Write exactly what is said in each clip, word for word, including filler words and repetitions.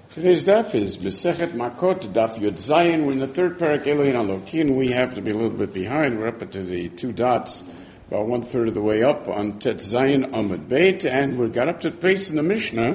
Today's daf is Masechet Makot, daf Yud Zayin. We're in the third parak Elohim Alokin. We happen to be a little bit behind. We're up into the two dots, about one third of the way up on Tet Zayin Amud Beit, and we got up to the place in the Mishnah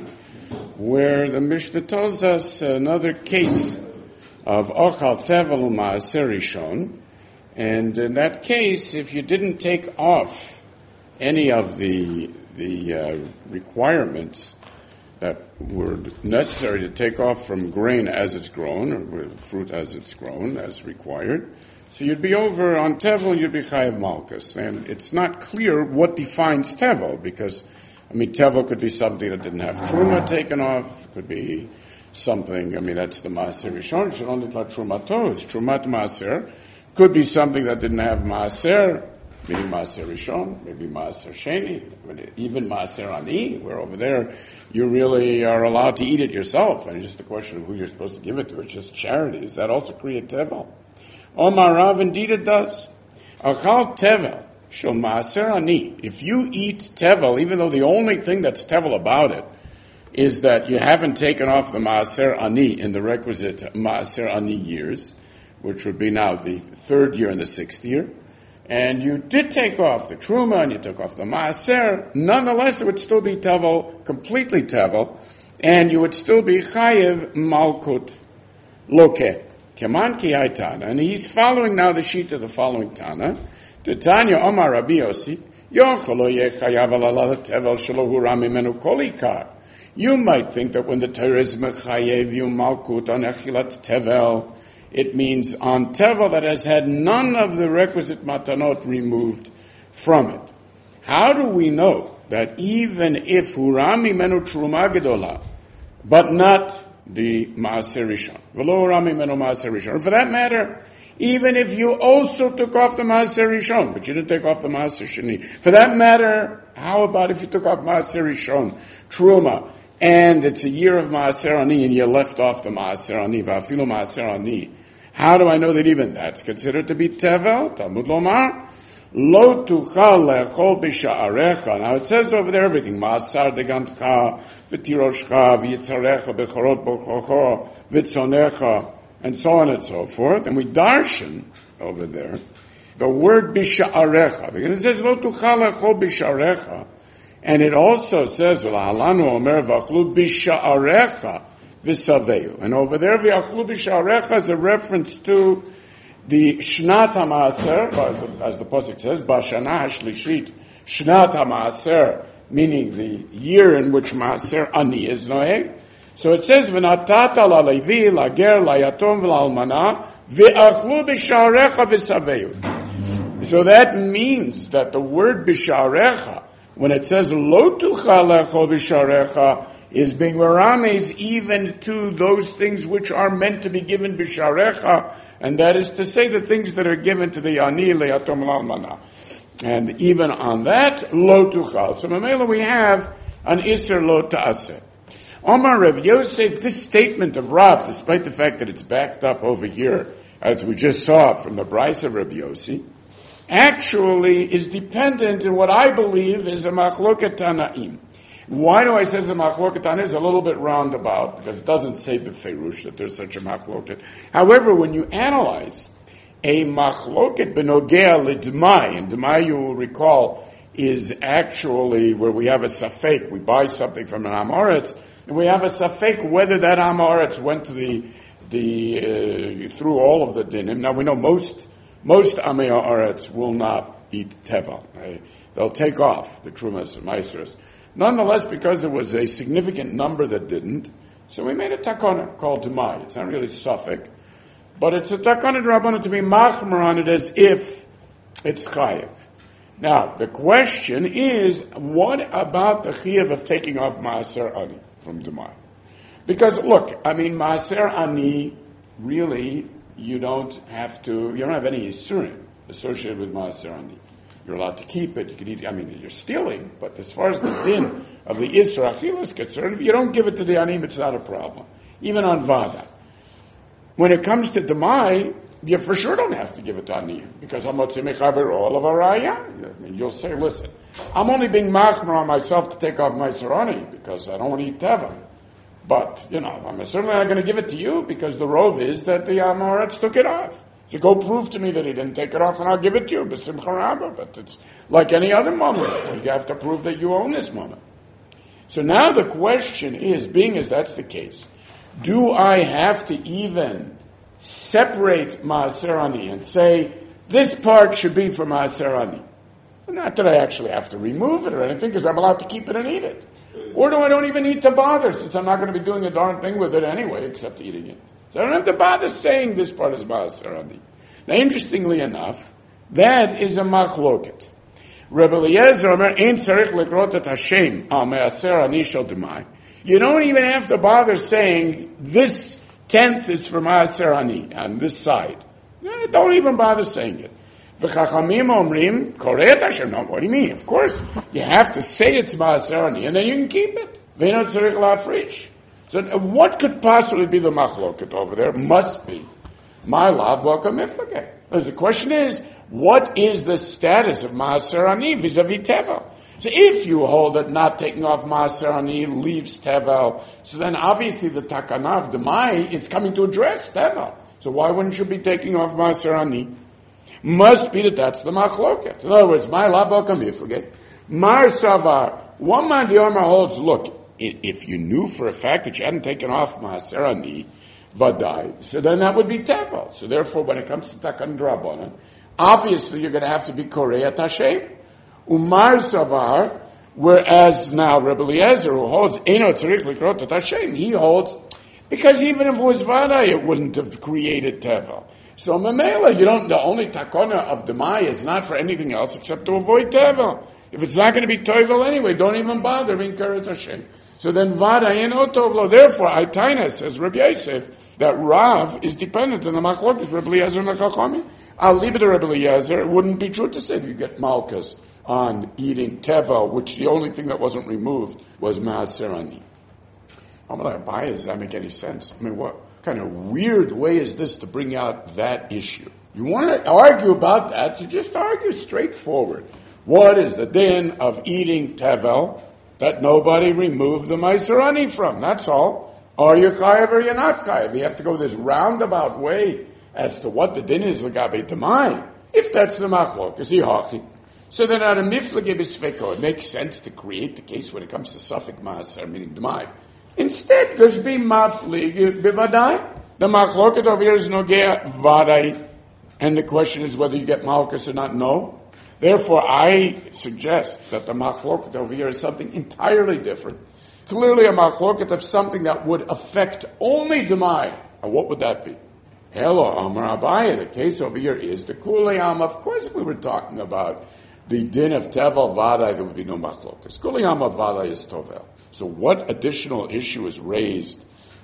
where the Mishnah tells us another case of Ochal Tevel U'Maaser Rishon. And in that case, if you didn't take off any of the the uh, requirements that were necessary to take off from grain as it's grown, or fruit as it's grown, as required, so you'd be over on Tevel, you'd be Chayav Malkus. And it's not clear what defines Tevel, because, I mean, Tevel could be something that didn't have Truma taken off, could be something, I mean, that's the Maaser Rishon, Shalom Nitla Trumato, it's Trumat Maaser, could be something that didn't have Maaser, maybe Maaser Rishon, maybe Maaser Sheni, even Maaser Ani, where over there you really are allowed to eat it yourself, and it's just a question of who you're supposed to give it to. It's just charity. Does that also create Tevel? Omar Rav, indeed it does. Achal Tevel, shel Maaser Ani. If you eat Tevel, even though the only thing that's Tevel about it is that you haven't taken off the Maaser Ani in the requisite Maaser Ani years, which would be now the third year and the sixth year, and you did take off the Truma and you took off the Maaser, nonetheless it would still be Tevel, completely Tevel, and you would still be Chayev Malkut Loke. Keman ki Tana. And he's following now the sheet of the following Tana. Tanya Omar Rabbi Yossi, Yocholo ye Chayav ala Tevel shelo hu rami menu kolikar. You might think that when the Torah is Mechayev you Malkut on Echilat Tevel, it means on Tevel that has had none of the requisite matanot removed from it. How do we know that even if Hurami menu Truma Gedola, but not the Maaser Rishon, V'lo Hurami menu Maaser Rishon, for that matter, even if you also took off the Maaser Rishon, but you didn't take off the Maaser Sheni, for that matter, how about if you took off Maaser Rishon, Truma, and it's a year of Maaser Ani, and you left off the Maaser Ani, V'afilu Maaser Ani? How do I know that even that's considered to be Tevel? Talmud Lomar, Lo tuchal lechol b'sha'arecha. Now it says over there everything. Ma'asar degantcha, v'tiroshcha, v'yitzarecha, b'chorot b'chocho, v'tzonecha, and so on and so forth. And we darshan over there the word b'sha'arecha, because it says Lo tuchal lechol b'sha'arecha, and it also says V'lahalanu omer v'achlu b'sha'arecha. V'saveyu. And over there, v'achlu b'sha'arecha is a reference to the Shnat HaMaaser, as the Pasuk says, B'shana HaShlishit, Shnat HaMaaser, meaning the year in which Maaser Ani is noeg. So it says, V'natata la'levi, la'ger, la'yatom, v'la'almana, v'achlu b'sha'arecha v'saveyu. So that means that the word b'sha'arecha, when it says, Lo tuchal lechol b'sha'arecha, is being merames even to those things which are meant to be given b'sharecha, and that is to say the things that are given to the ani le'atom l'almana. And even on that, lo tuchal. So Mamela we have an iser lo ta'aseh. Omar Rav Yosef, this statement of Rav, despite the fact that it's backed up over here, as we just saw from the Bryce of Rav Yossi, actually is dependent in what I believe is a machloket tanaim. Why do I say the machloket? Tana is a little bit roundabout, because it doesn't say b'feirush that there's such a machloket. However, when you analyze a machloket benogea l'dmai, and dmai, you will recall, is actually where we have a safek. We buy something from an amoretz, and we have a safek whether that amoretz went to the the uh, through all of the dinim. Now we know most most amei amoretz will not eat tevel. Right? They'll take off the trumas and meiseres. Nonetheless, because there was a significant number that didn't, so we made a takana called Demai. It's not really Suffolk, but it's a takana drabana to be machmer on it as if it's chayiv. Now, the question is, what about the chayiv of taking off Maaser Ani from Demai? Because, look, I mean, Maaser Ani, really, you don't have to, you don't have any isurim associated with Maaser Ani. You're allowed to keep it. You can eat. I mean, you're stealing. But as far as the din of the Isra Achila is concerned, if you don't give it to the Anim, it's not a problem. Even on Vada. When it comes to Demai, you for sure don't have to give it to Anim. Because I'm not all of Araya. I mean, you'll say, listen, I'm only being machmer on myself to take off my Sarani because I don't want to eat Teva. But, you know, I'm certainly not going to give it to you because the rove is that the Amoritz took it off. So go prove to me that he didn't take it off and I'll give it to you. B'simcha rabba. But it's like any other moment. You have to prove that you own this moment. So now the question is, being as that's the case, do I have to even separate Maaser Ani and say, this part should be for Maaser Ani? Not that I actually have to remove it or anything, because I'm allowed to keep it and eat it. Or do I don't even need to bother, since I'm not going to be doing a darn thing with it anyway, except eating it. So I don't have to bother saying this part is Maaser Ani. Now, interestingly enough, that is a machloket. Rebbe Eliezer Omer, Ein tzarich lekrot et Hashem al Maaser Ani shel Demai. You don't even have to bother saying, this tenth is for Maaser Ani, on this side. Don't even bother saying it. V'chachamim omrim, koret Hashem. No, what do you mean? Of course, you have to say it's Maaser Ani, and then you can keep it. V'eno tzarich la'afrish. So what could possibly be the machloket over there? Must be my lav welcome miflageh. Because the question is, what is the status of Maaser Ani vis-a-vis Tevel? So if you hold that not taking off Maaser Ani leaves Tevel, so then obviously the Takana of Demai is coming to address Tevel. So why wouldn't you be taking off Maaser Ani? Must be that that's the machloket. In other words, my lav welcome miflageh. Mar Savar, one man the Omer holds, look, if you knew for a fact that you hadn't taken off Maaser Ani, Vadai, so then that would be Tevel. So therefore, when it comes to Takan Drabanan, obviously you're going to have to be Koreyat Hashem. Umar Savar, whereas now Rebbe Eliezer, who holds Eino Tzarich Likrot et Hashem, he holds, because even if it was Vadai, it wouldn't have created Tevel. So Mamela, you don't, the only Takona of Demai is not for anything else except to avoid Tevel. If it's not going to be Tevel anyway, don't even bother being Koreyat Hashem. So then Vadai and Otovlo. Therefore, Aitaina says Rabbi Yosef that Rav is dependent on the Machlokes Rebbe Eliezer and the Chachamim. I'll leave it to Rebbe Eliezer. It wouldn't be true to say you get Malkas on eating Tevel, which the only thing that wasn't removed was Maaser Ani. I'm like, Abaye, does that make any sense? I mean, what kind of weird way is this to bring out that issue? You want to argue about that, so just argue straightforward. What is the din of eating Tevel that nobody removed the Maaser Ani from? That's all. Are you chayav or you're not chayav? You have to go this roundabout way as to what the din is l'gabei Demai. If that's the machlok, is he hachi? So then at a miflage b'sveko, it makes sense to create the case when it comes to Safek Maaser, meaning Demai. Instead, gosh be maflig b'vadai. The machloket over here is nogea vadai. And the question is whether you get malchus or not. No. Therefore, I suggest that the machloket over here is something entirely different. Clearly a machloket of something that would affect only Demai. And what would that be? Hello, Amar Abaye. The case over here is the Kuliyam. Of course, if we were talking about the din of Tevel Vadai, there would be no machloket. Kuliyam of Vadai is Tovel. So what additional issue is raised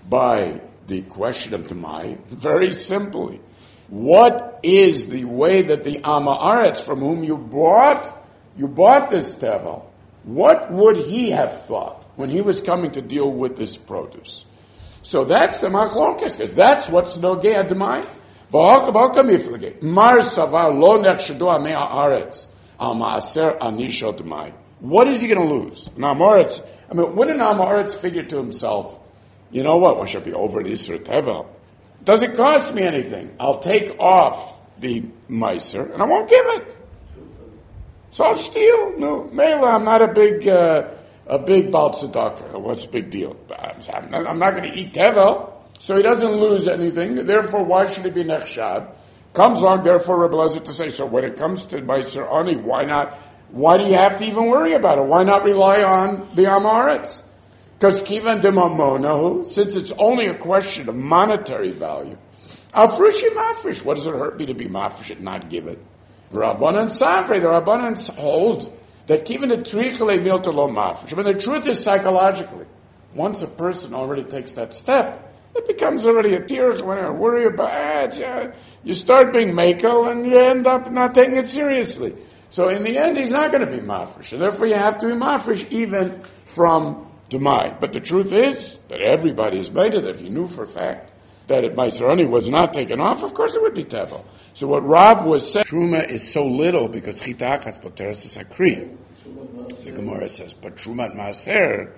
by the question of Demai? Very simply, what is the way that the Amaretz from whom you bought, you bought this Tevel, what would he have thought when he was coming to deal with this produce? So that's the machlokes, because that's what's nogei Demai. Mar savar lo nechshedu amei haaretz al maaser ani shel Demai. What is he going to lose? An Amaretz, I mean, wouldn't an Amaretz figure to himself, you know what, we should be over this for Tevel. Does it cost me anything? I'll take off the Meiser and I won't give it. So I'll steal. No, Mela, I'm not a big, uh, a big Baal Tzedakah. What's the big deal? I'm not, I'm not going to eat Tevel. So he doesn't lose anything. Therefore, why should he be Nechshad? Comes along, therefore, Rebbe Eliezer to say, so when it comes to Meiser Ani, why not, why do you have to even worry about it? Why not rely on the Amaretz? Because kivan demamonahu, since it's only a question of monetary value, afrishi mafrish. What does it hurt me to be mafrish and not give it? Rabbanan savre, the Rabbanans hold that kivan the trichale miltalo mafrish. I mean, the truth is psychologically, once a person already takes that step, it becomes already a tirach when I worry about it. You start being makel and you end up not taking it seriously. So in the end, he's not going to be mafrish, and therefore you have to be mafrish even from Demai. But the truth is that everybody is made it. If you knew for a fact that it Maaser Ani was not taken off, of course it would be Tevel. So what Rav was saying, Truma is so little because Chitachas Poteres is Hakri. The Gemara says, but Trumat Maaser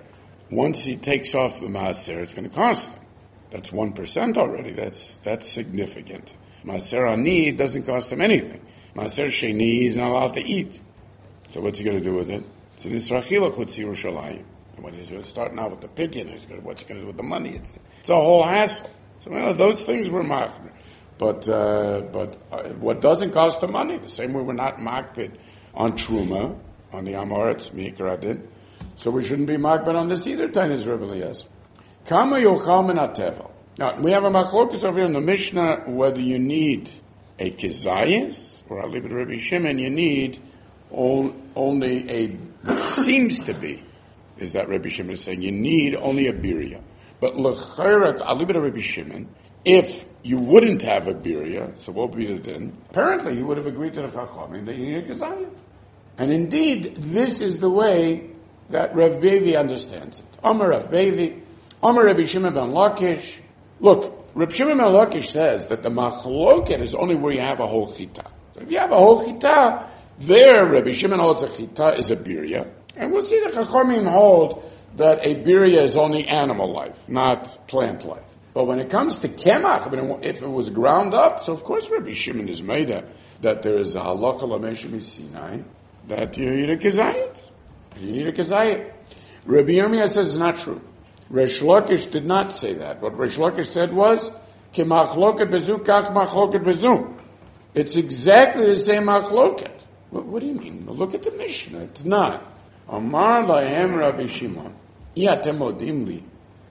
once he takes off the maaser, it's going to cost him. That's one percent already. That's that's significant. Maaser ani doesn't cost him anything. Maaser sheni he's not allowed to eat. So what's he going to do with it? It's an Israchila chutz Yerushalayim. And when he's starting out with the pidyon, he's going to, what's he going to do with the money? It's, it's a whole hassle. So well, those things were machmir. But uh, but uh, what doesn't cost the money? The same way we're not makbid on truma, on the amoritz mikra din. So we shouldn't be makbid on this either. Tainis Rebbe Eliezer. Kama yochal min hatevel. Now we have a machlokus over here in the Mishnah whether you need a kezayis or I'll leave it to Rabbi Shimon. You need on, only a what seems to be is that Rabbi Shimon is saying you need only a birya. But l'chayrak I'll leave it to Rabbi Shimon. If you wouldn't have a birya, so what would be the din? Apparently, he would have agreed to the chachamim that you need a kezayis. And indeed, this is the way that Rav Bevi understands it. Amar Rav Bevi. Amar Rabbi Shimon ben Lakish. Look, Rabbi Shimon ben Lakish says that the machloket is only where you have a whole chita. So if you have a whole chita, there Rabbi Shimon holds a chita is a birya. And we'll see the chachamim hold that a birya is only animal life, not plant life. But when it comes to kemach, I mean, if it was ground up, so of course Rabbi Shimon is made a, that there is a halacha l'meshem Sinai, that you need a kezayit. You need a kezayit. Rabbi Yirmiyah says it's not true. Resh Lakish did not say that. What Resh Lakish said was, Ki machloket bezu kach machloket bezu. It's exactly the same machloket. What, what do you mean? Look at the Mishnah. It's not. Amar lahem Rabbi Shimon. Iatem modim li.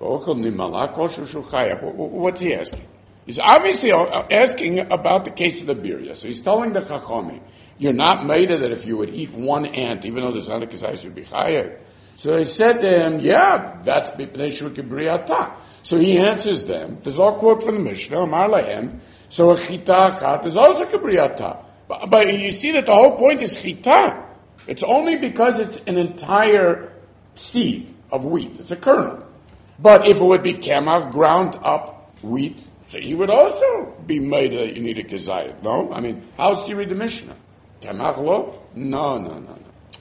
What's he asking? He's obviously asking about the case of the birya. So he's telling the chachami, you're not made of that if you would eat one ant, even though there's not a kezayis, you'd be chayav. So they said to him, yeah, that's b'pnei briyata. So he answers them. There's all quote from the Mishnah, Amar lahem. So a chita achat is also kebriyata. But, but you see that the whole point is chita. It's only because it's an entire seed of wheat. It's a kernel. But if it would be kemach, ground up wheat, so he would also be made that you need a kezayit. No? I mean, how else do you read the Mishnah? Kemach lo? No, no, no, no.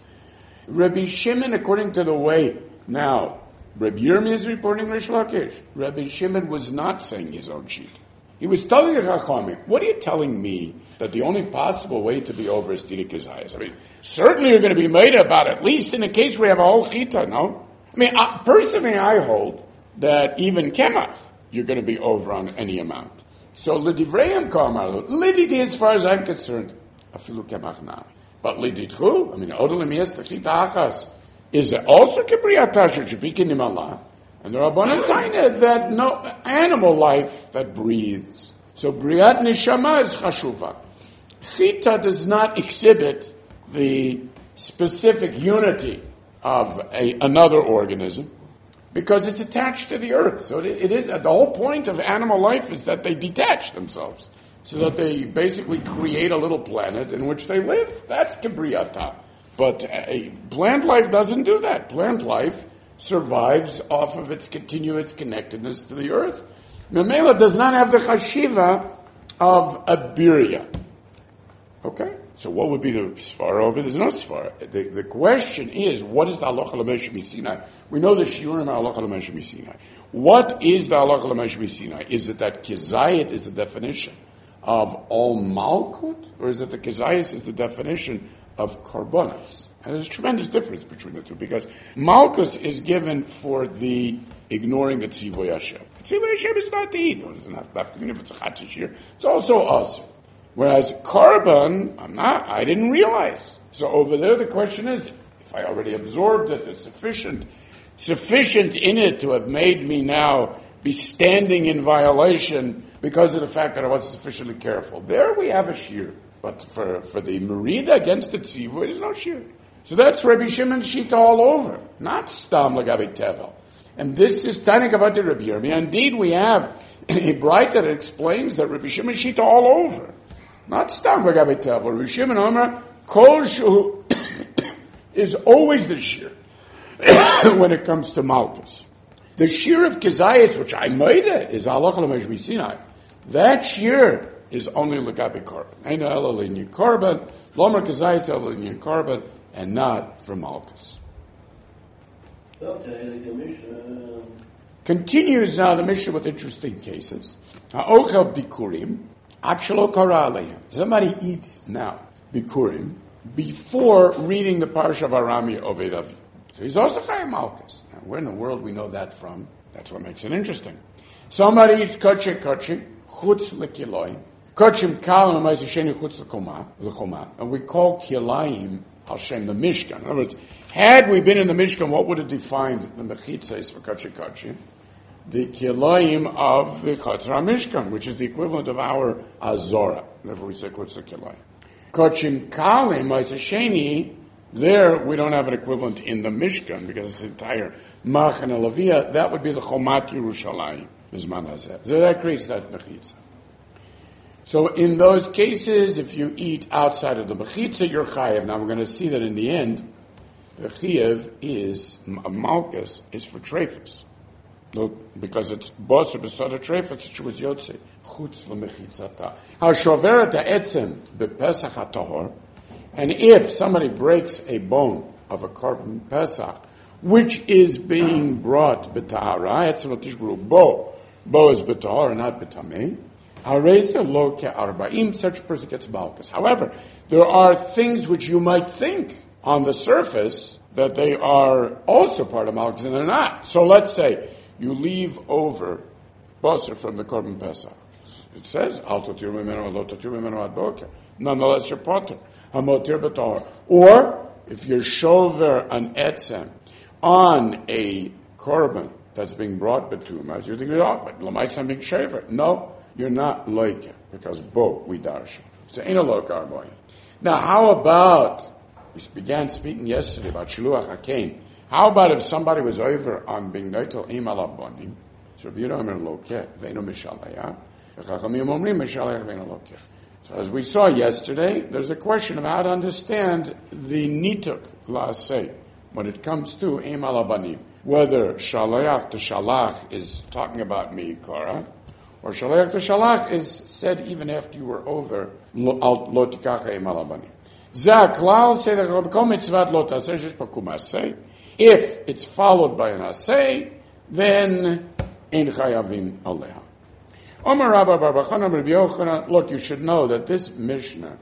Rabbi Shimon, according to the way, now, Rabbi Yirmiyah is reporting Rish Lakish. Rabbi Shimon was not saying his own sheet. He was telling the Chachamim, what are you telling me that the only possible way to be over is Tira Kezayis? I mean, certainly you're going to be made about at least in a case where you have a whole chita, no? I mean, uh, personally I hold that even kemach, you're going to be over on any amount. So, l'divrayim k'amar, lididi as far as I'm concerned, afilu kemach na. But liditchu, I mean, odolim yes techita achas, is also kebriyata shechipikin nimala. And there are bonatayna that no animal life that breathes. So, briyat neshama is chashuva. Chita does not exhibit the specific unity of a, another organism, because it's attached to the earth. So it, it is, the whole point of animal life is that they detach themselves, so that they basically create a little planet in which they live. That's Kibriyata. But a plant life doesn't do that. Plant life survives off of its continuous connectedness to the earth. Memela does not have the chashiva of a birya. Okay? So what would be the svara over? There's no svara. The, the question is, what is the halacha l'meshem Sinai? We know the shiurim halacha l'meshem Sinai. What is the halacha l'meshem Sinai? Is it that kezayit is the definition of all malkut, or is it the kezayis is the definition of karbonos? And there's a tremendous difference between the two, because malkus is given for the ignoring the tzivoy Hashem. Tzivoy Hashem is not to eat. It's not, even if it's a chatzishir, it's also us. Whereas carbon, I'm not, I didn't realize. So over there the question is, if I already absorbed it, there's sufficient, sufficient in it to have made me now be standing in violation because of the fact that I wasn't sufficiently careful. There we have a shear. But for, for the merida against the tzivu, there's no shear. So that's Rabbi Shimon's shita all over. Not stam lagabi tevel. And this is Tani Kavati Rabbi Yirmiyah. Indeed, we have a bright that explains that Rabbi Shimon's shita all over. Not stam lagabi tevel. Rabbi Shimon Omer, kol shu is always the shear when it comes to malchus. The shear of kezayis, which I made it, is halacha l'meshem Sinai. That shear is only lagabi carbon. Aina ela linyan carbon, lomer kezayis ela linyan carbon, and not for malchus. Okay, the Mishnah. Continues now the Mishnah with interesting cases. Ha'ochel bikurim, achelo kara aleim. Somebody eats now bikurim before reading the parsha of Arami Oved Avi. So he's also Chayim Malkus. Now, where in the world we know that from? That's what makes it interesting. Somebody eats kotche kotche, chutz lekiloi, kotchim kal and sheni chutz lekoma, and we call kilayim al shem the Mishkan. In other words, had we been in the Mishkan, what would have defined the mechitzes for kotche kotche? The kilayim of the Chatzar Mishkan, which is the equivalent of our Azora. Therefore we say chutz lekilayim. Kotchim kalim sheni. There, we don't have an equivalent in the Mishkan, because it's entire Mach and Alavia. That would be the Chomat Yerushalayim, Mizman Hazeh. So that creates that Mechitza. So in those cases, if you eat outside of the Mechitza, you're Chayev. Now we're going to see that in the end, the Chayev is, Malkus, is for Trefus. Because it's Boser B'Soda Trefus, which was Yotze. Chutz L'Mechitzata. HaShoveret HaEtzem B'Pesach HaTahor. And if somebody breaks a bone of a korban pesach, which is being brought b'tahara, it's not tishbru bo, bo is b'tahara, not b'tamei. Haresa lo ke'arba'im, such a person gets malchus. However, there are things which you might think on the surface that they are also part of malchus, and they're not. So let's say you leave over basar from the korban pesach. It says, al totir mimenu lo totir mimenu ad boker. Nonetheless, you're potter. Hamotir b'tahor. Or, if you're shover an etzem on a korban that's being brought betumas, you think, oh, but l'maisa being shaver. No, you're not loike, because bo, we darsha. So, ain't a loike arboy. Now, how about, we began speaking yesterday about shiluach hakein. How about if somebody was over on being noitel im alabonim, so if you don't have a loike, ve'no mishalaya, v'chachamim omrim mishalaya ve'no loike. So as we saw yesterday, there's a question of how to understand the nituk la'aseh when it comes to im alabanim. Whether shalayach to shalach is talking about mi'ikara, or shalayach to shalach is said even after you were over lo tikach im alabanim. Zeh klal say that kol mitzvat lo taseh shesh pakum aseh. If it's followed by an aseh, then ein chayavim aleha. Omar Rabba Bar Bachana Rabbi Yochanan, look, you should know that this Mishnah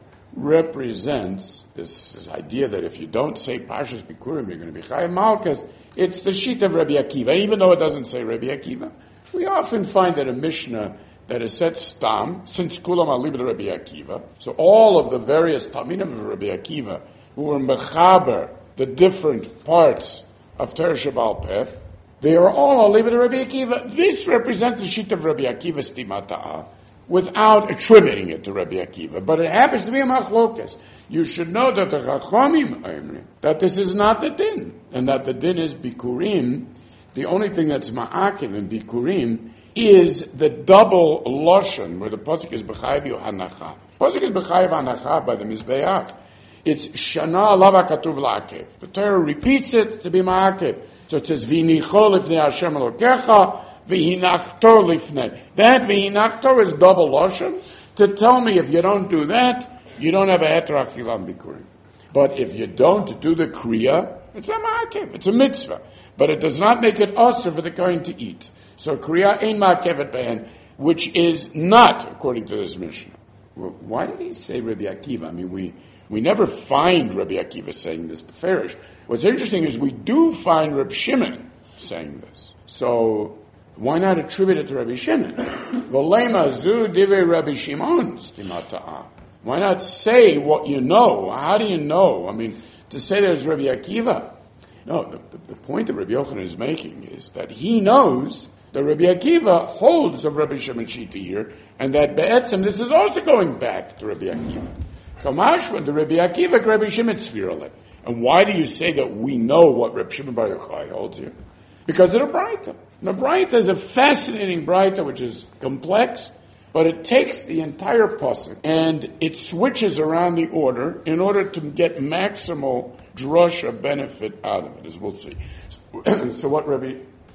represents this, this idea that if you don't say Parshas Bikurim, you're going to be Chayav Malkus. It's the sheet of Rabbi Akiva. Even though it doesn't say Rabbi Akiva, we often find that a Mishnah that is set stam, since Kulam Alibad Rabbi Akiva, so all of the various Talmidim of Rabbi Akiva who were Mechaber, the different parts of Teresh Baal Peh, they are all Alibad Rabbi Akiva. This represents the sheet of Rabbi Akiva Stimata'a, without attributing it to Rabbi Akiva. But it happens to be a machlokas. You should know that the Chachamim Omrim that this is not the din, and that the din is Bikurim. The only thing that's ma'akiv in Bikurim is the double lashon, where the pasuk is b'chayiv hanacha. Pasuk is b'chayiv hanacha by the Mizbeach. It's shana lava katuv la'akev. The Torah repeats it to be ma'akiv. So it says, V'nichol lifnei Hashem Elokecha, v'hinachtor lifnei. That v'hinachtor is double lashon to tell me if you don't do that, you don't have a heter achilam bikurim. But if you don't do the kriya, it's a ma'akev, it's a mitzvah. But it does not make it usher for the kohen to eat. So kriya ein ma'akevet behen, which is not according to this Mishnah. Well, why did he say Rabbi Akiva? I mean, we, we never find Rabbi Akiva saying this beferish. What's interesting is we do find Reb Shimon saying this. So why not attribute it to Rabbi Shimon? V'lema zu divei Rabbi Shimon stimata'a. Why not say what you know? How do you know? I mean, to say there's Rabbi Akiva. No, the, the, the point that Rabbi Yochanan is making is that he knows that Rabbi Akiva holds of Rabbi Shimon Shita here, and that be'etzem, this is also going back to Rabbi Akiva. Kamashma, the Rabbi Akiva, Rabbi Shimon Tzvirale. And why do you say that we know what Rabbi Shimon Bar Yochai holds here? Because of the Braita. The Braita is a fascinating Braita, which is complex, but it takes the entire pasuk and it switches around the order in order to get maximal drasha benefit out of it, as we'll see. So, so what Rabbi,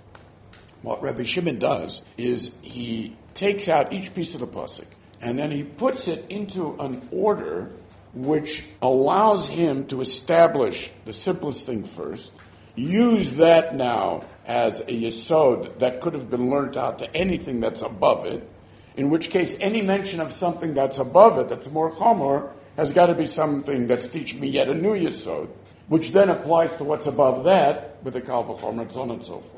what Rabbi Shimon does is he takes out each piece of the pasuk and then he puts it into an order which allows him to establish the simplest thing first, use that now as a yesod that could have been learnt out to anything that's above it, in which case any mention of something that's above it, that's more chomer, has got to be something that's teaching me yet a new yesod, which then applies to what's above that with the kal v'chomer and so on and so forth.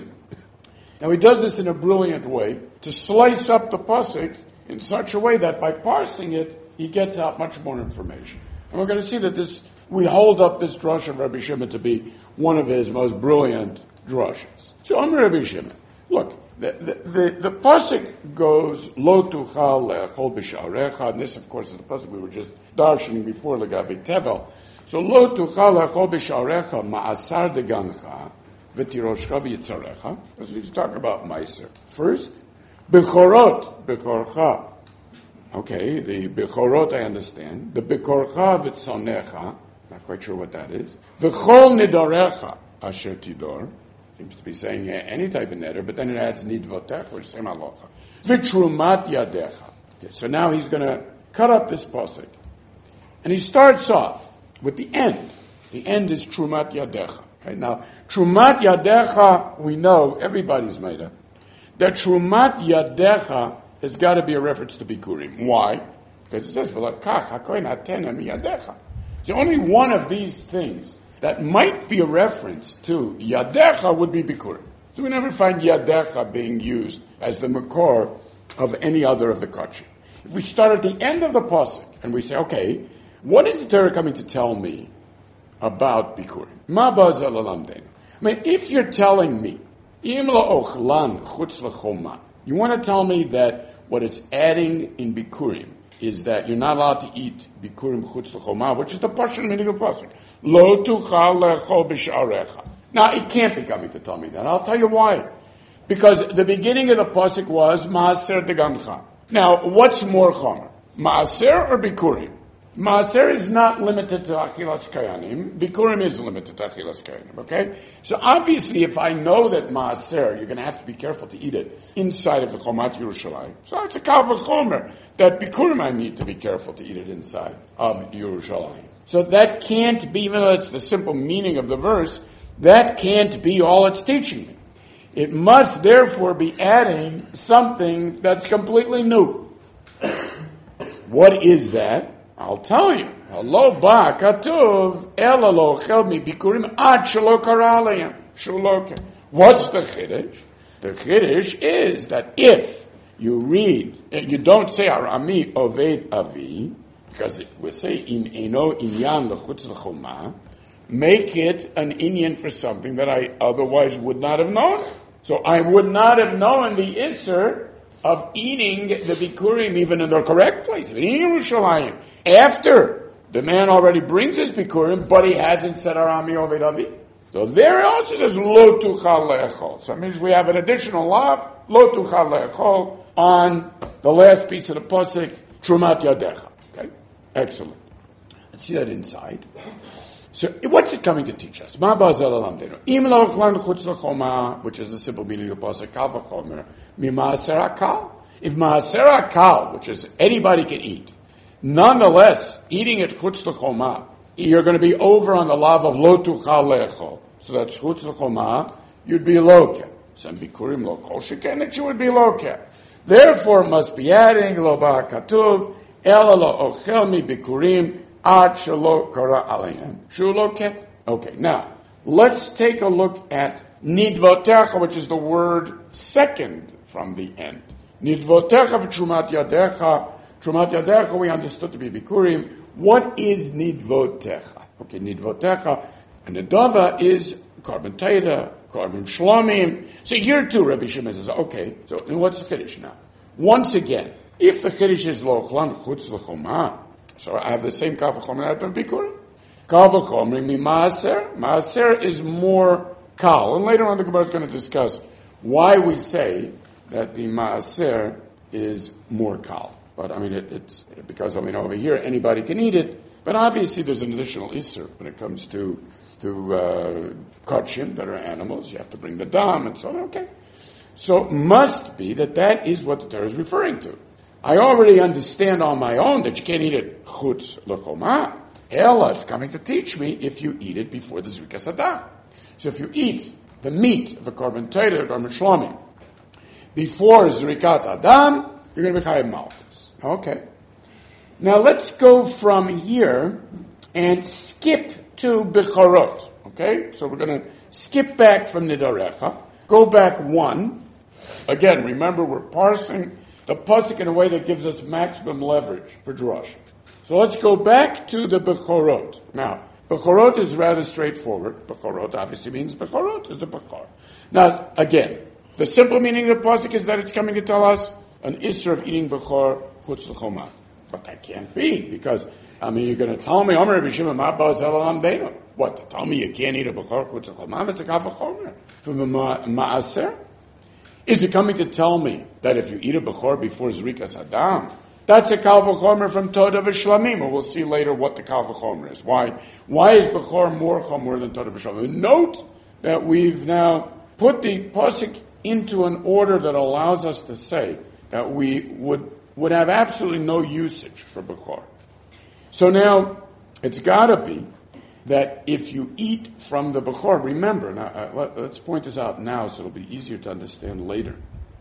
Now he does this in a brilliant way to slice up the pasuk in such a way that by parsing it, he gets out much more information. And we're going to see that this, we hold up this drush of Rabbi Shimon to be one of his most brilliant drushes. So I'm Rabbi Shimon. Look, the, the, the, the pasuk goes, Lo tuchal le'achol b'sha'arecha, and this of course is the pasuk we were just darshaning before, Legabi Tevel. So Lo tuchal le'achol b'sha'arecha ma'asar degancha, v'tiroshcha v'yitzarecha. As we talk about Meiser. First, Bechorot, Bechorcha. Okay, the Bechorot I understand. The Bekorcha v'tzonecha, not quite sure what that is. V'chol nidorecha, asher tidor. Seems to be saying any type of neder, but then it adds nidvotecha, which is same halacha. V'trumat yadecha. Okay, so now he's going to cut up this pasuk. And he starts off with the end. The end is Trumat yadecha. Okay, now, Trumat yadecha, we know, everybody's made up, that Trumat yadecha has got to be a reference to Bikurim. Why? Because it says, V'lakach hakohen hatena miyadecha. So only one of these things that might be a reference to Yadecha would be Bikurim. So we never find Yadecha being used as the makor of any other of the kachim. If we start at the end of the pasuk and we say, okay, what is the Torah coming to tell me about Bikurim? Ma baza lalamdenu. I mean, if you're telling me, Im la'ochlan chutz l'choma, you want to tell me that what it's adding in Bikurim is that you're not allowed to eat Bikurim chutz l'choma, which is the portion meaning of the pasuk. Lo tuchal le'achol b'sha'arecha. Now, it can't be coming to tell me that. I'll tell you why. Because the beginning of the pasuk was Maaser degancha. Now, what's more chomer? Maaser or Bikurim? Maaser is not limited to Achilas Kayanim. Bikurim is limited to Achilas Kayanim, okay? So obviously, if I know that Maaser, you're going to have to be careful to eat it inside of the Chomat Yerushalayim. So it's a kal v'chomer that Bikurim I need to be careful to eat it inside of Yerushalayim. So that can't be, even though it's the simple meaning of the verse, that can't be all it's teaching me. It must therefore be adding something that's completely new. What is that? I'll tell you. Hello, ba katuv ela lo chel mi bikurim ad shelo kara aleim shelo. What's the chiddush? The chiddush is that if you read, you don't say Arami Oved Avi, because it will say in eno inyan lechutz lechoma, make it an inyan for something that I otherwise would not have known. So I would not have known the isser of eating the bikurim even in the correct place, in Yerushalayim, after the man already brings his bikurim, but he hasn't said Arami Oved Avi. So there it also says Lo tuchal le'echol. So that means we have an additional law, Lo tuchal le'echol, on the last piece of the pasuk, Trumat yadecha. Okay, excellent. Let's see that inside. So what's it coming to teach us? Ma bazel alamdenu. Im lo ochlan chutz l'choma, which is the simple meaning of the pasuk, kal v'chomer, mi ma'aser hakal. If ma'aser hakal, which is anybody can eat, nonetheless, eating it chutz l'choma, you're going to be over on the lav of lo tuchal le'echol. So that's chutz l'choma, you'd be loke. Some bikurim lo kol sheken, that you would be loke. Therefore, must be adding lo ba katuv, ela lo ochel mi bikurim, ad shelo kara alayim. Shuloke. Okay, now, let's take a look at nidvotecha, which is the word second from the end. Nidvotecha v'trumat yadecha. Trumat yadecha we understood to be bikurim. What is nidvotecha? Okay, nidvotecha, and the dava is carbon taita, carbon shlomim. So here too, Rabbi Shimon says, okay, so what's the chiddush now? Once again, if the chiddush is lo chlan chutz l'choma, so I have the same kal v'chomer that I've been bikurim. Kal v'chomer mi maaser. Maaser is more kal, and later on the Gemara is going to discuss why we say that the maaser is more kal. But I mean, it, it's because I mean over here anybody can eat it. But obviously, there's an additional isser when it comes to to uh, kachim that are animals. You have to bring the dam and so on. Okay, so must be that that is what the Torah is referring to. I already understand on my own that you can't eat it chutz l'choma. Ella is coming to teach me if you eat it before the zrikas hadam. So if you eat the meat of a korban Torah or korban shlamim before Zrikat Adam, you're going to be chayav malchus. Okay. Now let's go from here and skip to Bechorot. Okay? So we're going to skip back from Nidarecha, go back one. Again, remember we're parsing the pasuk in a way that gives us maximum leverage for drush. So let's go back to the Bechorot. Now, Bechorot is rather straightforward. Bechorot obviously means Bechorot is a Bechor. Now, again, the simple meaning of the pasuk is that it's coming to tell us an Isser of eating Bechor chutz l'choma. But that can't be, because, I mean, you're going to tell me, Omer Rabbi Shimon, ma ba'azel alam beinu. What, to tell me you can't eat a Bechor chutz l'choma? It's a kaf v'chomer. From a ma'aser? Is it coming to tell me that if you eat a Bechor before Zrikas Adam, that's a kal v'chomer from Toda v'shlamim? We'll see later what the kal v'chomer is. Why? Why is Bechor more chomer than Toda v'shlamim? Note that we've now put the pasuk into an order that allows us to say that we would would have absolutely no usage for Bechor. So now, it's got to be that if you eat from the Bechor, remember, now, uh, let, let's point this out now so it'll be easier to understand later.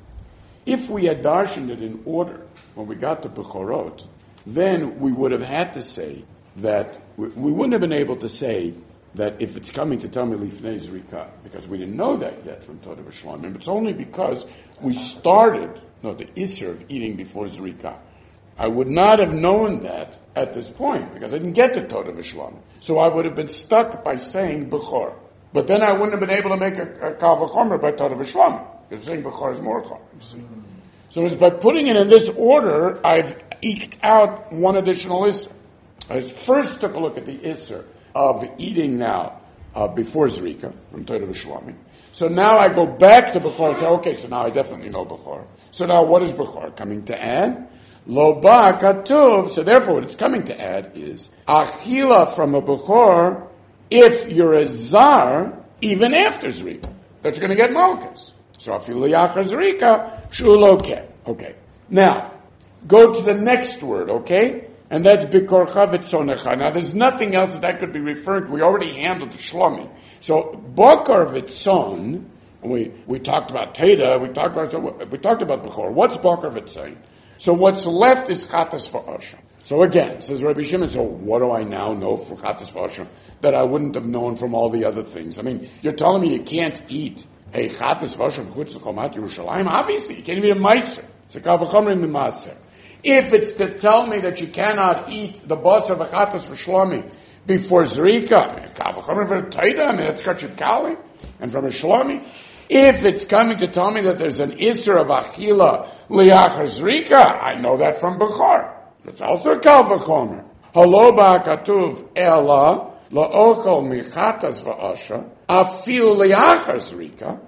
If we had darshaned it in order when we got to Bechorot, then we would have had to say that, we, we wouldn't have been able to say that if it's coming to tell me Lifnei Zrika, because we didn't know that yet from Toda v'Shlamim. It's only because we started, no, the Isser of eating before Zrika. I would not have known that at this point, because I didn't get to Toda v'Shlamim. So I would have been stuck by saying Bechor. But then I wouldn't have been able to make a, a Kal v'Chomer by Toda v'Shlamim, because saying Bechor is more Chomer, you see. So it's by putting it in this order, I've eked out one additional Isser. I first took a look at the Isser of eating now uh, before Zrika from Torah v'Shlamim. So now I go back to Bechor and say, okay, so now I definitely know Bechor. So now what is Bechor coming to add? Lo ba katuv. So therefore what it's coming to add is achila from a Bechor if you're a zar even after Zrika. That you're going to get malchus. So if you're liyachar Zrika, shulokeh. Okay. Now, go to the next word, okay? And that's Bikorcha Vitzonecha. Now, there's nothing else that that could be referring to. We already handled the Shlomi. So, Bokar Vitzon, we, we talked about Teda, we talked about, we talked about Bechor. What's Bokar Vitzon? So, what's left is Chatas V'Asha. So again, says Rabbi Shimon, so what do I now know from Chatas V'Asha that I wouldn't have known from all the other things? I mean, you're telling me you can't eat a Chatas V'Asha Chutz L'Chomat Yerushalayim? Obviously, you can't even eat a Meiser. It's a Kal V'Chomer in the Maaser. If it's to tell me that you cannot eat the basar of Chatas for Shlomi before Zrika, I mean, Kal V'Chomer for Taida, I mean, that's Kachit Kali, and from a Shlomi. If it's coming to tell me that there's an Isser of Achila Liachar Zrika, I know that from Bechor. It's also a Kal V'Chomer. Halo ba'akatuv ela la'ochel michatas v'asha afil liachar Zrika.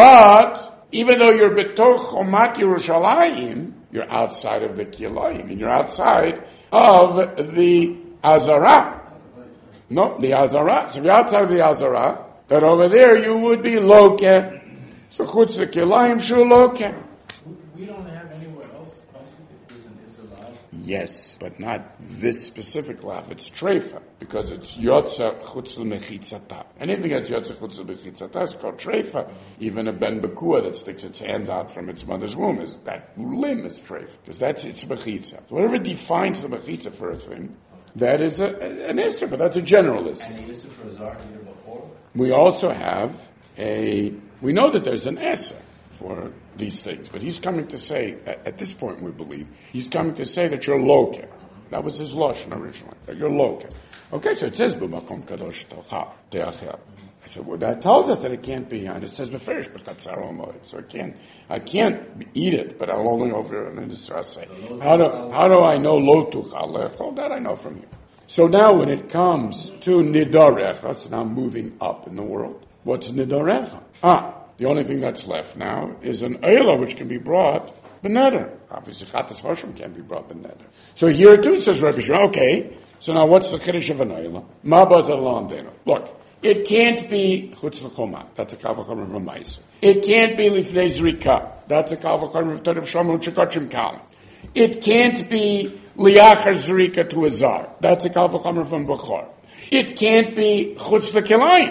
But even though you're betoch chomat Yerushalayim, you're outside of the kilayim, and you're outside of the azara. No, the azara. So if you're outside of the azara, then over there you would be loke. So chutz the kilayim shu loke. We don't have anywhere else that there's an Isser. Yes, but not this specific lav. It's treifa, because it's yotza chutz l'mechitzata. Anything that's yotza chutz l'mechitzata is called treifa. Even a ben bekua that sticks its hand out from its mother's womb, is that limb is treifa, because that's its mechitza. So whatever defines the mechitza for a thing, that is a, an isser, but that's a general isser. And the Isser for Zar here before? We also have a, we know that there's an esser for these things, but he's coming to say, at, at this point we believe, he's coming to say that you're loke. That was his lashon originally, that you're loke. Okay, so it says, b'makom kadosh talcha te'achel. I said, well, that tells us that it can't be, and it says beferish b'chatzar omoed. So I can't, I can't eat it, but I'll only over it in the say. How do, how do I know lo tuchal lechol? That I know from you. So now when it comes to nidarecha, so now moving up in the world, what's nidarecha? Ah, the only thing that's left now is an eila which can be brought b'neder. Obviously, chatas v'asham can't be brought b'neder. So here too says Rabbi Shimon, okay, so now what's the chiddush of an eila? Ma bazar la'amdenu. Look, it can't be chutz l'choma. That's a kal v'chomer from Meiser. It can't be lifnei zrika. That's a kal v'chomer of Torah v'shlamim l'chikachim kal. It can't be liachar zrika to a zar. That's a kal v'chomer from Bechor. It can't be chutz l'kilayim.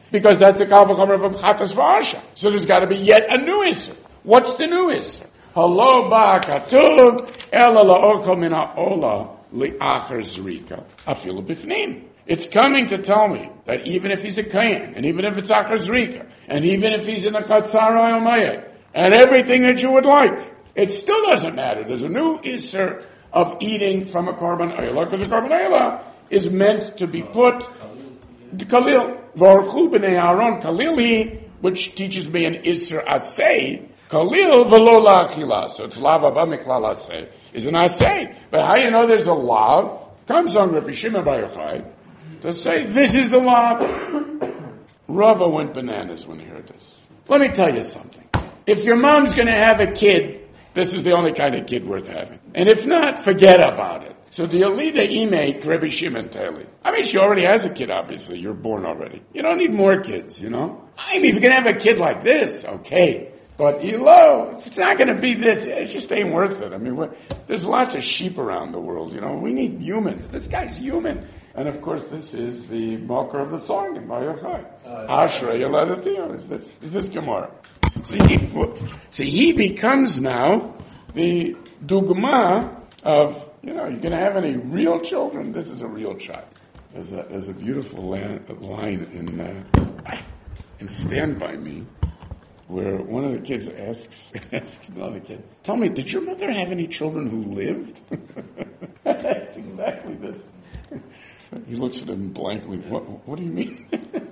because that's the Kal V'chomer of Chatas V'Arsha. So there's got to be yet a new Isser. What's the new Isser? Halo ba katuv ela la'ochel min ha'ola li'achar zrika afilu bifnim. It's coming to tell me that even if he's a Kayan, and even if it's achar zrika, and even if he's in the Chatzar Omayet, and everything that you would like, it still doesn't matter. There's a new Isser of eating from a Korban Eilah, because a Korban Eilah is meant to be put Kalil. V'orchu b'nei Aaron Kalili, which teaches me an Isser Asay, Kalil v'lo la'achila. So it's lav abba miklal Asay. Is an Asay. But how you know there's a lav? Comes on Rabbi Shimon Bar Yochai to say, this is the lav. Rava went bananas when he heard this. Let me tell you something. If your mom's going to have a kid, this is the only kind of kid worth having. And if not, forget about it. So the Alida Imei Rabbi Shimon Teli. I mean, she already has a kid, obviously. You're born already. You don't need more kids, you know? I mean, if you're going to have a kid like this, okay. But Elo, if it's not going to be this, it just ain't worth it. I mean, we're, there's lots of sheep around the world, you know? We need humans. This guy's human. And of course, this is the marker of the song in Bar Yochai. Ashrei Yeladati. Is this, is this Gemara? See, he, see, he becomes now the dugma of, you know, you're going to have any real children? This is a real child. There's a, there's a beautiful line, line in, uh, in Stand By Me where one of the kids asks, asks another kid, tell me, did your mother have any children who lived? That's exactly this. He looks at him blankly. What, what do you mean?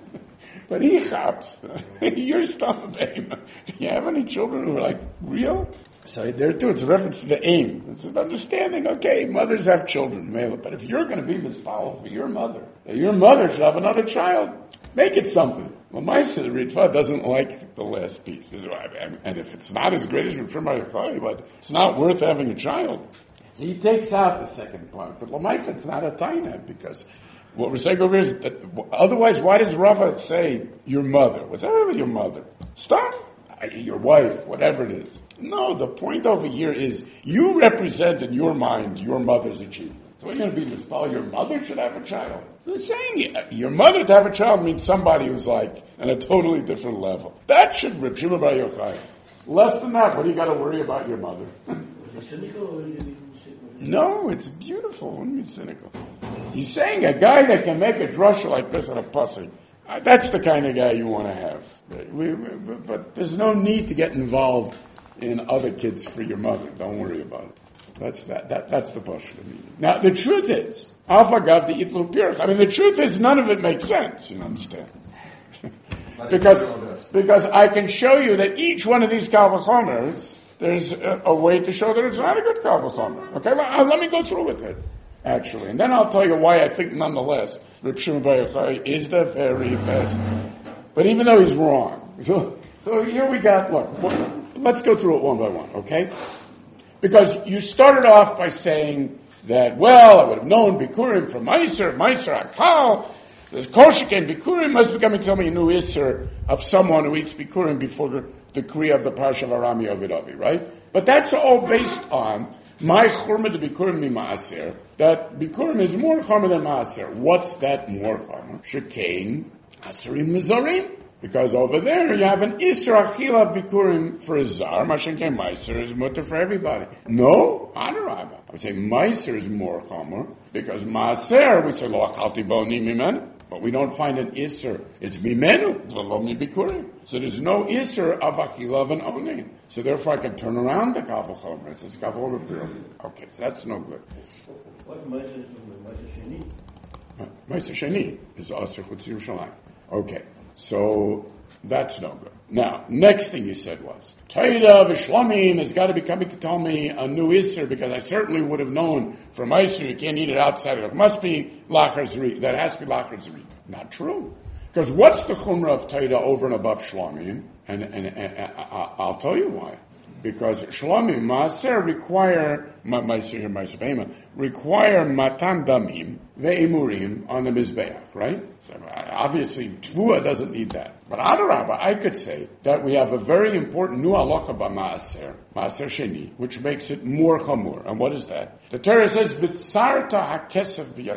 But he hops. You're stumped, babe. You have any children who are like real? So there too, it's a reference to the aim. It's an understanding, okay, mothers have children, but if you're going to be misfollowed for your mother, your mother should have another child, make it something. Well, my sister Ritva doesn't like the last piece. And if it's not as great as Ritva Mayachai, but it's not worth having a child. So he takes out the second part. But Lamaisa, it's not a taina, because what we're saying over here is that otherwise, why does Rava say your mother? What's that with your mother? Stop. Your wife, whatever it is. No, the point over here is you represent in your mind your mother's achievement. So you're going to be misfollowed. Your mother should have a child. So they're saying your mother to have a child means somebody who's like on a totally different level. That should Reb Shimon Bar Yochai. Less than that, what do you got to worry about your mother? No, it's beautiful. What do you mean cynical? He's saying a guy that can make a drasha like this on a pasuk. Uh, that's the kind of guy you want to have. We, we, but there's no need to get involved in other kids for your mother. Don't worry about it. That's that. that that's the pasuk meaning. Now the truth is, Alpha Gav the Itlu Pirach. I mean, the truth is, none of it makes sense. You understand? because because I can show you that each one of these Kal V'chomers, there's a, a way to show that it's not a good Kal V'chomer. Okay, let, let me go through with it, actually. And then I'll tell you why I think, nonetheless, Reb Shimon Bar Yochai is the very best. But even though he's wrong. So, so here we got, look, let's go through it one by one, okay? Because you started off by saying that, well, I would have known Bikurim from Meiser, Meiser Akal. There's Koshik and Bikurim must be coming to tell me a new Isser of someone who eats Bikurim before the decree of the Parsha of Arami Ovidavi, right? But that's all based on my churma to Bikurim mi Maaser, that Bikurim is more churma than Maaser. What's that more churma? Shekain Aserim Mizorim. Because over there you have an Isra Achila Bikurim for a Zar, Mashenke Meiser is mutter for everybody. No, Adarabah. I would say Meiser is more chumrah, because Maaser, we say, Lo achalti boni mimenu. But we don't find an Isser. It's Mimenu, Lo mi Bikurim. So there's no Isser of Achila of an Onin. So therefore I can turn around the Kal V'chomer. It says Kal V'chomer. Okay, so that's no good. What's Meiser Sheni? Meiser Sheni is Aser Chutz Yerushalayim. Okay. So that's no good. Now, next thing you said was, Taida v'shlamim has got to be coming to tell me a new Isser, because I certainly would have known from Isser you can't eat it outside of it. It must be Lachar Zri. That has to be Lachar Zri. Not true. Because what's the Chumrah of Taida over and above Shlamim? And, and, and, and I'll tell you why. Because Shlamim, Maaser require, Maaser, Maaser Behema, require Matan Damim, Ve'emurim on the Mizbeach, right? So obviously, Tvua doesn't need that. But Adarabah, I could say that we have a very important new halacha by Maaser, Maaser Sheni, which makes it more chamur. And what is that? The Torah says, V'tzarta ha'kesef b'yadecha.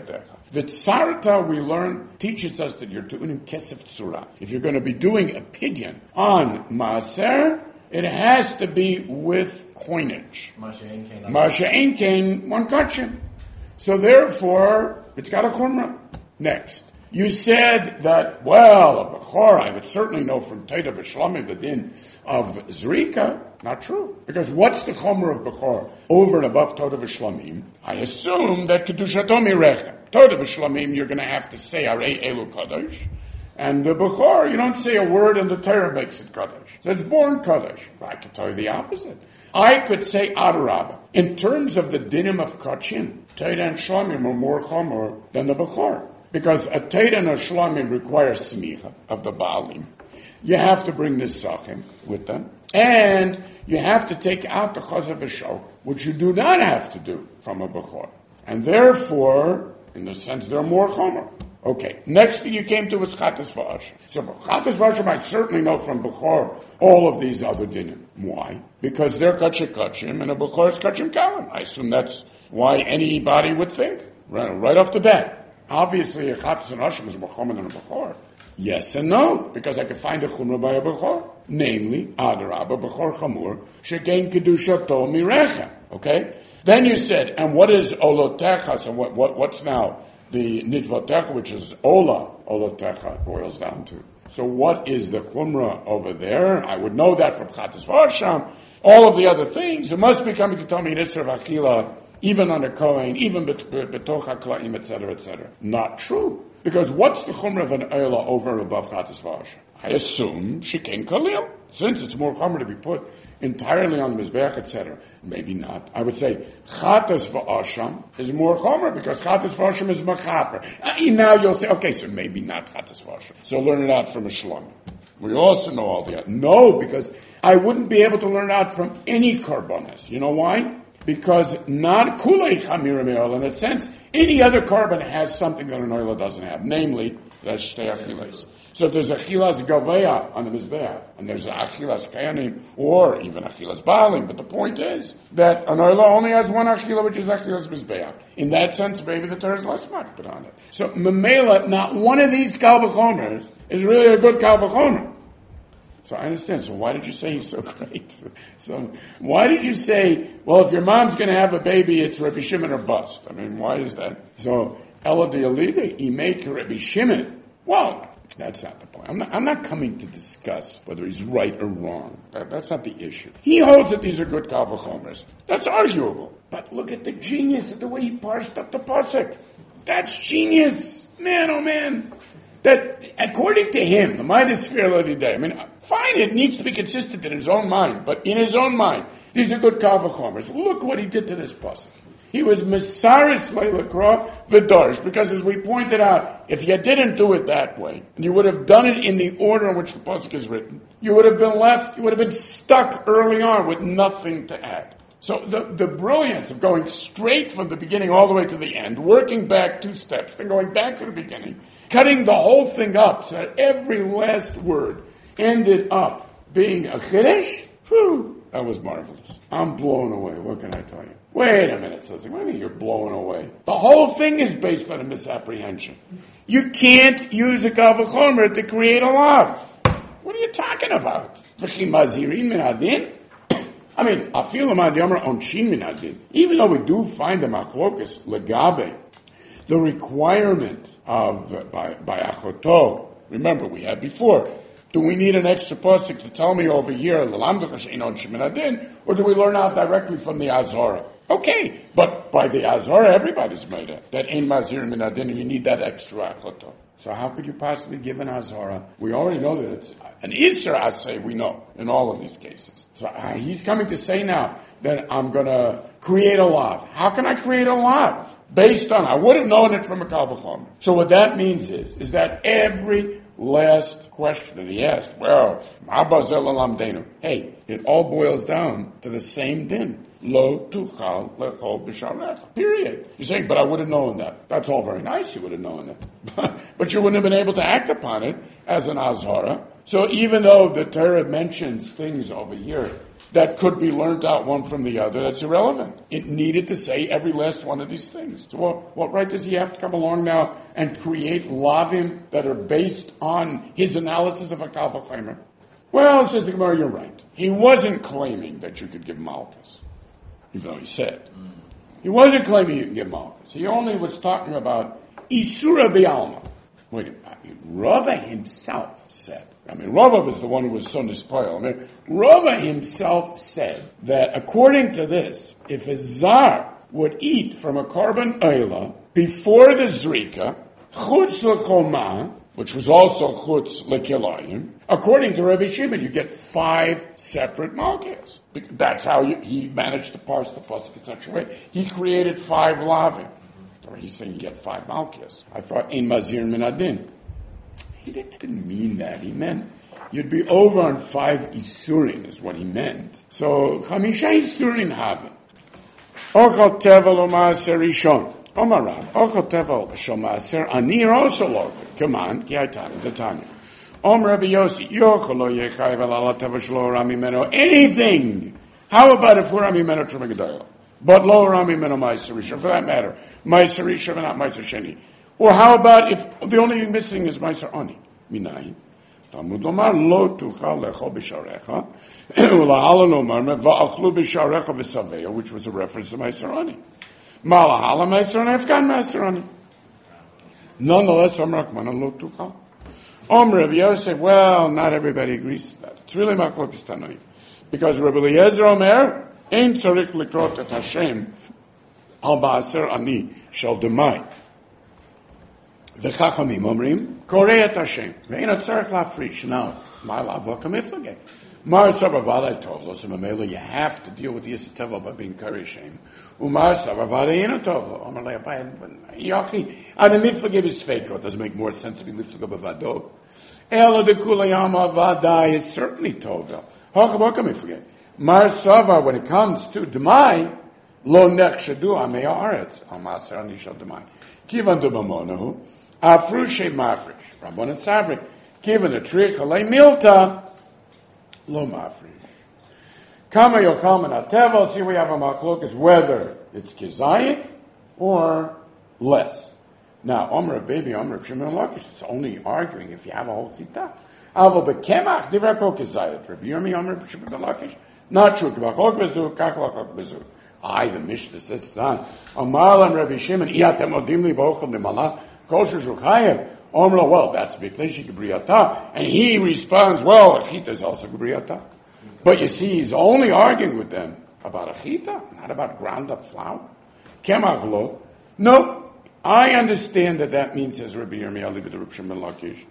Vitzarta, we learn, teaches us that you're doing kesef tzura. If you're going to be doing a pidyon on maaser, it has to be with coinage. Masha ein kain, one kachim. So therefore, it's got a chumrah. Next. You said that, well, a Bechor, I would certainly know from Teda B'Shlamim, the din of Zrika. Not true. Because what's the Chomer of Bechor over and above Teda B'Shlamim? I assume that Kedushato Mirechem. Teda B'Shlamim, you're going to have to say, Arei Elu Kadosh. And the Bechor, you don't say a word and the Torah makes it Kadosh. So it's born Kadosh. I could tell you the opposite. I could say Adarabah. In terms of the dinim of Kachim, Teda and Shlamim are more Chomer than the Bechor. Because a Teda and a Shlamim require smicha of the Baalim. You have to bring this Sachim with them. And you have to take out the Chazav Shok, which you do not have to do from a Bechor. And therefore, in the sense, they're more Chomer. Okay, next thing you came to was Chatas V'Asham. So Chatas V'Asham I certainly know from Bechor all of these other dinim. Why? Because they're Kachim Kachim and a Bechor is Kachim Kalim. I assume that's why anybody would think, right, right off the bat. Obviously, a Chatas and Asham is more Chomer than a Bechor. Yes and no, because I can find a Chumrah by a Bechor. Namely, Adarabah, Bechor Chamur, Shekein Kedushato Mirechem. Okay? Then you said, and what is Olotecha? So what, what, what's now the Nidvotecha, which is Ola, Olotecha, boils down to. So what is the Chumrah over there? I would know that from Chatas V'Asham. All of the other things, it must be coming to tell me Nisr V'Achila, even on a Kohen, even betoch HaKlaim, et cetera, et cetera. Not true. Because what's the chumrah of an Eila over and above Chatas V'Asham? I assume Shekein Kalil, since it's more chumrah to be put entirely on the Mizbeach, et cetera. Maybe not. I would say Chatas V'Asham is more chumrah because Chatas V'Asham is Machaper. Now you'll say, okay, so maybe not Chatas V'Asham. So learn it out from a Shlomo. We also know all the No, because I wouldn't be able to learn it out from any Karbonis. You know why? Because not kulei chamira me'ola, in a sense, any other carbon has something that an oila doesn't have, namely, that's shtei achilas. So if there's achilas gaveya on the mizbeach, and there's achilas kayanim, or even achilas baalim, but the point is that an oila only has one achila, which is achilas mizbeach. In that sense, maybe the Torah is less makbid on it. So memela, not one of these kal v'chomers is really a good kal v'chomer. So I understand. So why did you say he's so great? So why did you say, well, if your mom's going to have a baby, it's Rabbi Shimon or bust? I mean, why is that? So Ella Dialida, he make Rabbi Shimon. Well, that's not the point. I'm not, I'm not coming to discuss whether he's right or wrong. That, that's not the issue. He holds that these are good kal v'chomers. That's arguable. But look at the genius of the way he parsed up the pasuk. That's genius. Man, oh man. That, according to him, the Midas Sphere Lodiday, I mean, fine, it needs to be consistent in his own mind, but in his own mind, these are good kal v'chomers. Look what he did to this pasuk. He was Mesaris Leilakra V'Darsh, because as we pointed out, if you didn't do it that way, and you would have done it in the order in which the pasuk is written, you would have been left, you would have been stuck early on with nothing to add. So the, the brilliance of going straight from the beginning all the way to the end, working back two steps, then going back to the beginning, cutting the whole thing up so that every last word ended up being a chiddush, whew, that was marvelous. I'm blown away. What can I tell you? Wait a minute, says what do you mean you're blown away? The whole thing is based on a misapprehension. You can't use a kal v'chomer to create a lav. What are you talking about? I mean, afilu mad yomer onshin min adin. Even though we do find the machlokas legabe, the requirement of uh, by by achoto. Remember, we had before. Do we need an extra pasuk to tell me over here l'lamdach she'ein onshin min adin, or do we learn out directly from the Azara? Okay, but by the Azara, everybody's made it. That ein mazir min adin, you need that extra achoto. So how could you possibly give an Azara? We already know that it's an Isser Asay, we know, in all of these cases. So uh, he's coming to say now that I'm going to create a lav. How can I create a lav? Based on, I would have known it from a kal v'chomer. So what that means is, is that every last question that he asked, well, hey, it all boils down to the same din. Lo tuchal lechol b'sharech. Period. You're saying, but I would have known that. That's all very nice, you would have known it. But you wouldn't have been able to act upon it as an azhara. So even though the Torah mentions things over here that could be learned out one from the other, that's irrelevant. It needed to say every last one of these things. So what, what right does he have to come along now and create lavim that are based on his analysis of a Kal V'chomer? Well, says the Gemara, you're right. He wasn't claiming that you could give Malchus, even though he said. He wasn't claiming you can give Malchus. He only was talking about Isura B'alma. Wait a minute. I mean, Rava himself said, I mean, Rava was the one who was so nispoil. I mean, Rava himself said that according to this, if a Zar would eat from a korban oila before the Zrika, Chutz L'choma, which was also Chutz L'kilayim, according to Rabbi Shimon, you get five separate malchus. That's how you, he managed to parse the pasuk in such a way. He created five lavim. He's saying you get five malchus. I thought, in Mazir Minadin. He didn't, didn't mean that. He meant you'd be over on five isurin is what he meant. So, Chamisha isurin have it. Ochel tevel u'maaser rishon. Omar Rab. Ochel tevel shomaaser anir also logo. Come on, ki haytani, the Tanya. Om Rabbi Yossi. Yochel lo yechayev el ala tevel shlo rami meno. Anything. How about if we're rami meno trumagadayo? But lo rami meno maaser rishon. For that matter, maaser rishon and not maaser sheni. Or how about if the only thing missing is Meiser Ani? Minai. Talmud Lomar, lo tuchal lecho b'sharecha, ulahala lomar, va'achlu b'sharecha v'saveya, which was a reference to Meiser Ani. Malahala Meiser Ani, Afghan Meiser Ani. Nonetheless, Om Rachmana lo tuchal. Om Rabbi Yosef, well, not everybody agrees to that. It's really machlokes tanoim. Because Rabbi Eliezer Omer, ein tzarich likrot et Hashem, al ba'aser ani, shel demai. The Chachamim Omrim, Korei et Hashem. Ve'ina tzarech lafrish. Now, my lava kamiflage. Mar sabavada tovlo. So mamela, you have to deal with the Yisateva by being Korei Hashem. Umar sabavada ina tovlo. Omar le'abayad. Yachi, and the miflage is fake. It doesn't make more sense to be miflage bavado. Ela de kulayama vada is certainly tovlo. Hachava kamiflage. Mar sava, when it comes to Demai, lo nechshadu amei haaretz. Amar serani shal Demai. Kivan de mamonahu. Afrushe mafresh. Rabban and Savrik. Given a trick, alay milta, lo mafresh. Kama yokam and atevel, see we have a machlok is whether it's kizayit or less. Now, Omer of baby, Omer of Shimon Lakish, it's only arguing if you have a whole chita. Avo bekemach, divrako kizayit. Rabbi Yirmi, Omer of Shimon Lakish. Not true. Kibachok bezu, kaklachok bezu. I, the Mishnah says, Amal and Rabbi Shimon, iyatem odim li vochel nimala, kosher shulchayev. Omro, well, that's Bikleshi Gebriata. And he responds, well, Achita is also Gebriata. But you see, he's only arguing with them about Achita, not about ground up flour. Kemachlo. No, I understand that that means, says Rabbi Yirmiyah, Libid Reb Shimon Lakish,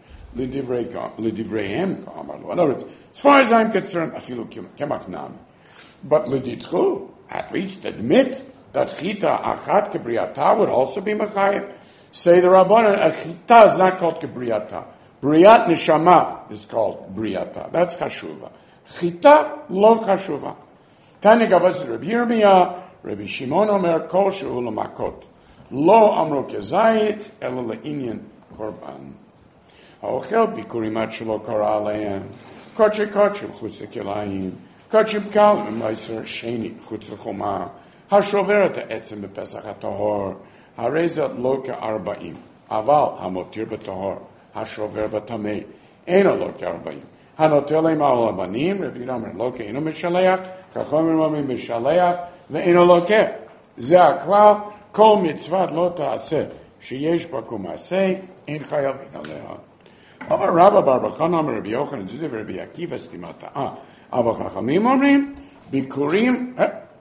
Lidivreihem Kamarlo. In other words, as far as I'm concerned, Afilu Kemach Nami. But Liditchu, at least admit that Chita Achat Gebriata would also be Machayev. Say the Rabbanan, a chita is not called kebriata. Briat neshama is called briata. That's chashuva. Chita lo chashuva. Tani gavas Rabbi Yirmiyah, Rabbi Shimon Omer, kol shehu l'makot. Lo amro kezayit, elo le'inyan korban. Ha'ochel bikurim at shelo kara aleim. Koche koche chutz l'kilayim. Koche b'kal m'maiser sheni chutz l'choma. Ha'shover et ha'etzem b'pesach ha'tohor. Hareza loka arba'im. Aval hamotir b'tohor. Hashover b'tamei. Eno loka arba'im. Hanotelei ma'ol abanim. Rabbi Yomer loka eno mishaleach. Kachomer mamim mishaleach. Ve'eno loka. Ze aklal. Kol mitzvat lo ta'aseh. Sheyesh bakum aseh. Ein chayavin aleha. Amar Rabba bar Bachan Amar Rabbi Yochanan Zudev Rabbi Akiva stimata. Ah. Aval chachamim omrim. Bikurim.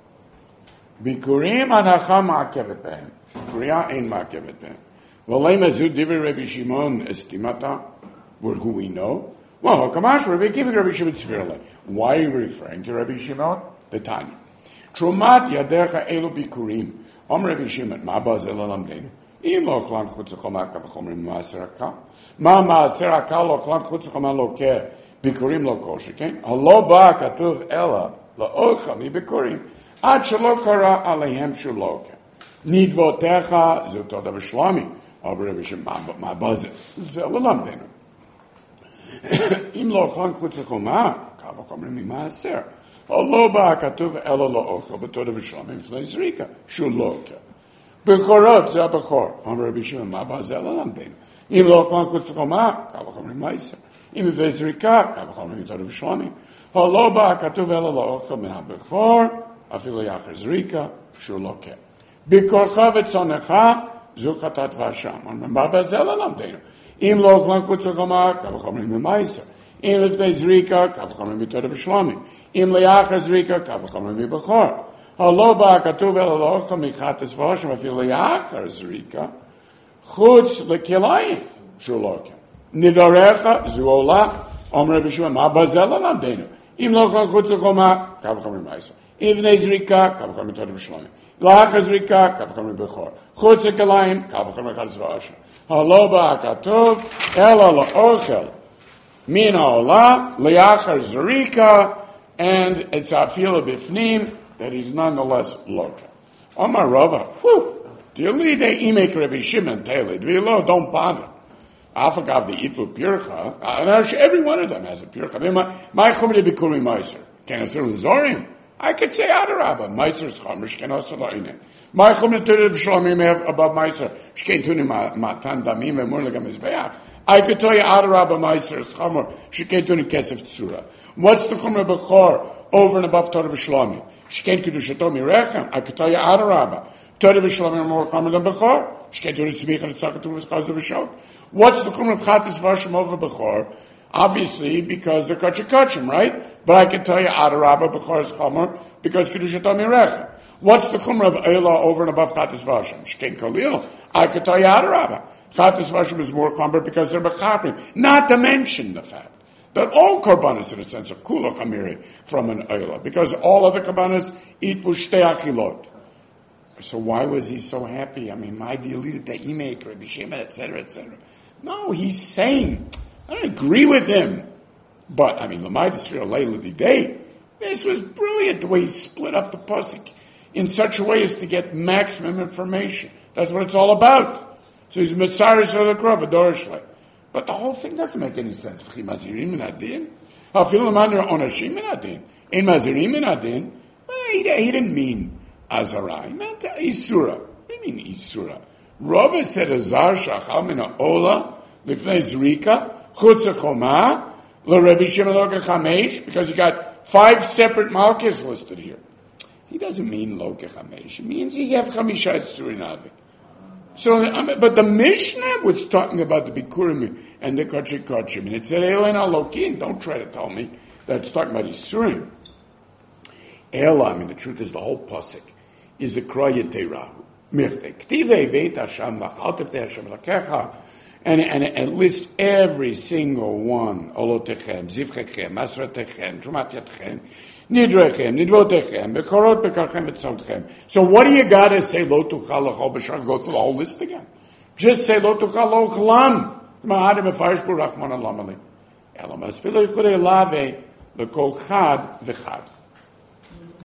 Bikurim anacha ma'akevet behem. Kriya ein ma'akevet behem. V'leima zu divrei Rabbi Shimon estimata, who we know. Well, Kamash Rabbi Akiva Rabbi Shimon tzvirle. Why are you referring to Rabbi Shimon? The Tanya. Trumat yadecha elu bikurim. Om Rabbi Shimon, ma baz elo lamdenu. Im lo chlan chutz l'choma kavachomrim ma'aser hakal. Ma ma'aser hakal lo chlan chutz l'choma lo ke bikurim lo kosher, okay? Halo ba katuv ela lo ocha mi bikurim. Ad shelo kara aleihem shuloke. Nidvotecha zutoda v'shlami. Aber Rabbi Shimon, ma baz elo lamdenu. Im lo chlan chutz l'choma kavachomrim ma'aser. Halo ba'akatuv ela lo ochel b'torah v'shlamim fnei zrika. Shuloka. Bechorot ze abechor. Amar Rabbi Shimon ma bazel alamdeinu. Im lo klan kutzchoma kavachom remaiser. Im fnei zrika kavachom b'torah v'shlamim. Halo ba'akatuv ela lo ochel min habechor afilo yachar zrika shuloka. Bekorcha v'tzonecha zuchatat v'asham. Amar ma bazel alamdeinu. Im lo klan kutzchoma kavachom remaiser. Im fnei zrika kavachom b'torah v'shlamim. Im le'achar zrika kavachom b'bechor. Halo ba'akatuv ela lo ochel michatas v'asham afilo yachar zrika chutz lekilayim shuloka. Nidarecha zuola Omer Rabbi Shimon ma bazel alamdeinu. Im lo klan chutz lechoma kavachom remaiser. Im fnei zrika kavachom b'torah v'shlamim. Le'achar zrika kavachom b'bechor. Chutz lekilayim kavachom michatas v'asham. Halo ba'akatuv ela lo ochel min ha'olah le'achar zrika, and it's afila bifnim that he's nonetheless loka. Omar Rava, whew, do you lead a imek Rabbi Shimon Taylor? Do you know? Don't bother. Afagav the itlu pircha, and actually every one of them has a pircha. My chumri bikuri meiser. Can I say zorim? I could say adarabba. Meiser's chumrish can also loine. My chumri turiv shlomim have above meiser. Shkein tuni matan damim emurlegam izbeach. I could tell you adarabba meiser's chumr. Shkein tuni kesef tzura. What's the chumra bechor over and above Torah v'shlamim? Shkein kedushato mirechem. I could tell you adarabba. Torah v'shlamim are more chumra than bechor. Shkein tuni smicha tzakatu v'chazer v'shot. What's the chumra of chatas v'asham over bechor? Obviously, because they're kachim kachim, right? But I can tell you adarabba bechor is chumra because kedushato mirechem. What's the chumra of eilah over and above chatas v'asham? Shkein kolil. I could tell you adarabba. Chatas v'asham is more chumra because they're bechaprim. Not to mention the fact that all korbanos, in a sense, are kula chamiri from an oila, because all other korbanos eat pushtei achilot. So why was he so happy? I mean, my deal lead to imek, Rabbi Shimon, et cetera, et cetera. No, he's saying, I don't agree with him, but I mean, l'maydis for leila day. This was brilliant the way he split up the pasuk in such a way as to get maximum information. That's what it's all about. So he's Messiah of the Krov, a Dorashlei. But the whole thing doesn't make any sense. He didn't mean Azara. He meant Isura. What do you mean Isura? Rava said Azar shachal min ha'ola lifnei zrika chutz ha'choma l'Rebbe Shimon loka chamesh, because he got five separate malchus listed here. He doesn't mean loka chamesh. He means he have chamisha Isurinavik. So, but the Mishnah was talking about the Bikurim and the Kachik Kachim, and it said, Elen Alokin, don't try to tell me that it's talking about Isurim. Ela, I mean, the truth is the whole pasuk is a Kroya Teirahu. Mirte, Ktive Veit Hashem Lachaltefte Hashem Lakecha, and, and it lists every single one, Olotechem, Zivchechem, Masratechem, Trumat Yatchem, Nidrechem, Nidvotechem, Bekorot, Bekarchem, Betzomtchem. So what do you got to say, Lo Tuchal L'chol B'shar? Go through the whole list again. Just say, Lo Tuchal Lo Chlam. Ma'adim B'farish B'rachman Alamali. Elamas V'lo Yichudei Lave, L'kol Chad V'chad.